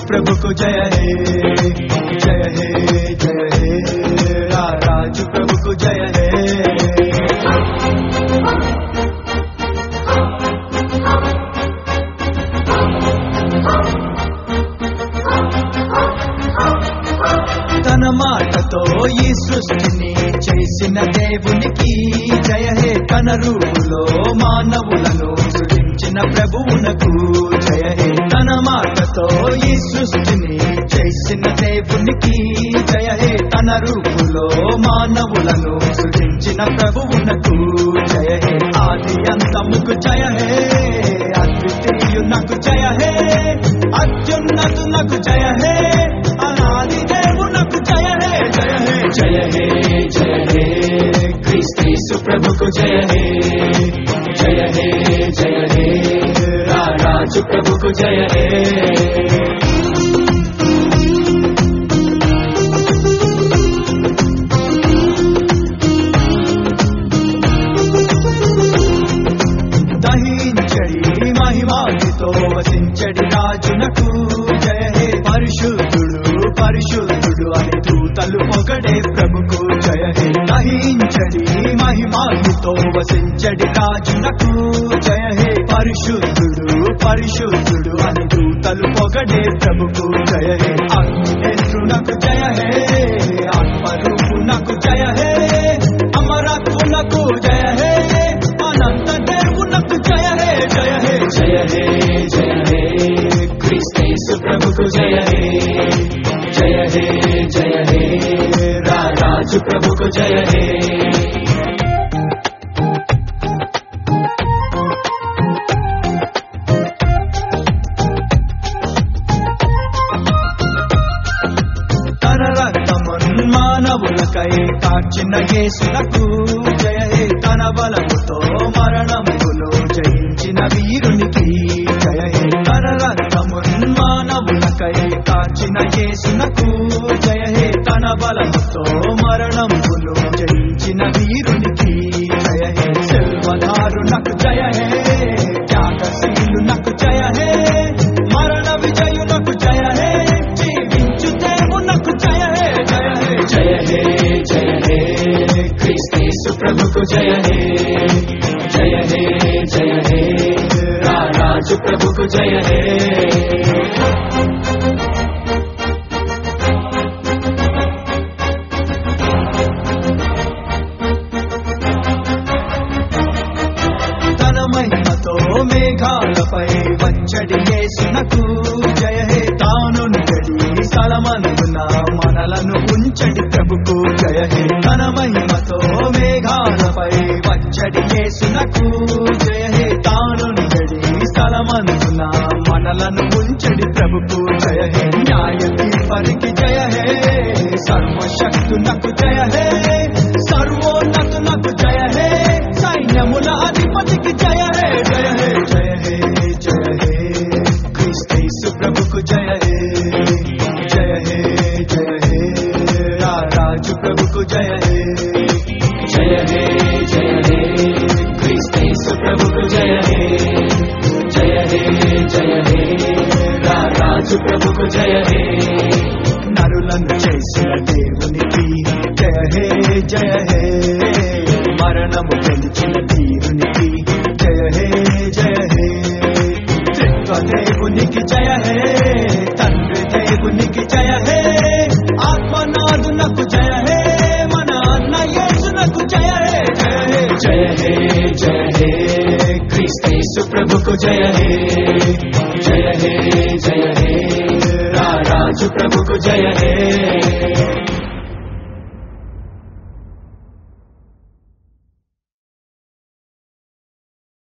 प्रभु को जय हे जय हे जय हे राजू प्रभु को जय हे తన మాటతో ఈ సృష్టిని చేసిన దేవునికి జయ హే తన రూపులో మానవులను సృజించిన ప్రభువునకు జయ హే తన మాటతో ఈ సృష్టిని చేసిన దేవునికి జయ హే తన రూపులో మానవులను సృజించిన ప్రభువునకు జయ హే ఆది అంతముకు జయ హే అద్వితీయునకు జయ హే అత్యున్నతునకు జయ హే అనాది దేవునకు జయ హే జయ హే జయ హే జయ హే క్రీస్తు ప్రభుకు జయ హే జయ హే జయ హే రాజు ప్రభుకు జయ హే దహించడి మహిమాతో వసించడి రాజునకు జయ హే పరిశుద్ధుడు పరిశుద్ధుడు అని దూతలు పొగడే ప్రభుకు జయ హే దహించడి మహిమాతో వసించడి రాజునకు జయ హే పరిశుద్ధుడు పరిశుద్ధుడు అని దూతలు పొగడే ప్రభుకు జయ హే అగ్నినేత్రునకు జయ హే ఆత్మరూపునకు జయ హే అమరత్వునకు జయ హే అనంత దేవునకు జయ హే జయ హే జయ హే జయ హే క్రీస్తు ప్రభుకు జయ హే జయ హే జయ హే రాజు ప్రభుకు జయ హే తన రక్తమున్ మానవులకై కార్చిన యేసునకు జయ హే తన బలముతో మరణములో జయించిన వీరునికి జయ హే తన రక్తమున్ మానవులకై కార్చిన యేసునకు జయ హే తన బలముతో మరణములో జయించిన వీరునికి జయ హే సెల్వధారునకు జయ హే త్యాగశీలునకు జయ హే మరణ విజయునకు జయ హే జీవించు దేవునకు జయ హే జయ హే జయ హే జయ హే క్రీస్తు ప్రభుకు జయ హే జయ హే జయ హే రాజు ప్రభుకు జయ హే తన మహిమతో మేఘాలపై వచ్చడి యేసునకు జయ హే తానుంచడి స్థలమందున మనలను ఉంచడి ప్రభుకు జయ హే తన మహిమతో మేఘాలపై వచ్చడి యేసునకు జయ హే తానుంచడి స్థలమందున మనలను ఉంచడి ప్రభుకు జయ హే న్యాయ తీర్పరికి జయ హే సర్వశక్తునకు జయ హే సర్వోన్నతునకు జయ హే సైన్యముల అధిపతికి జయ హే జయ హే జయ హే జయ హే క్రీస్తు ప్రభుకు జయ హే జయ హే జయ హే రాజు ప్రభుకు జయ హే జయ హే జయ హే క్రీస్తు ప్రభుకు జయ హే జయ హే జయ హే రాజు ప్రభుకు జయ హే నరులను చేసిన దేవునికి జయ హే జయ హే మరణము గెలిచిన తీరునికి జయ హే జయ హే త్రిత్వ దేవునికి జయ హే తండ్రి దేవునికి జయ హే ఆత్మనాథునకు జయ హే మన అన్న యేసునకు జయ హే జయ హే జయ హే జయ హే క్రీస్తు ప్రభుకు జయ హే జయ హే జయ హే రాజు ప్రభుకు జయ హే